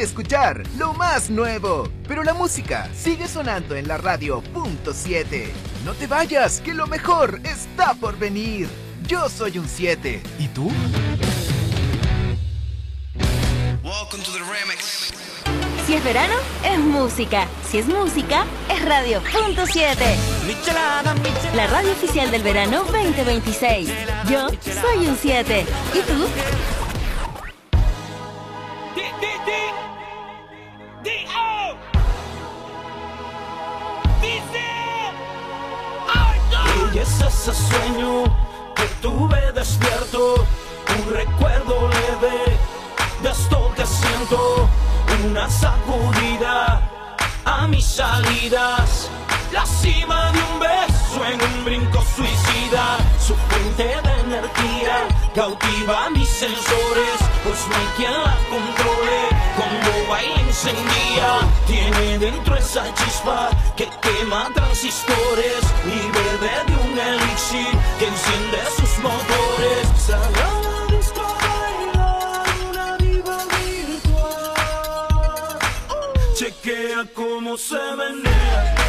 escuchar lo más nuevo. Pero la música sigue sonando en la radio .7. No te vayas, que lo mejor está por venir. Yo soy un 7. ¿Y tú? Welcome to the remix. Si es verano, es música. Si es música, es Radio .7. La radio oficial del verano 2026. Yo soy un 7. ¿Y tú? Y es ese sueño que tuve despierto, un recuerdo leve de esto que siento, una sacudida a mis salidas, la cima de un beso en un brinco suicida, su fuente de energía cautiva mis sensores, pues no hay quien la controle, cuando baila encendida, tiene dentro esa chispa que quema transistores y bebe de un elixir que enciende sus motores. Sagrada disco baila una diva virtual, chequea cómo se menea.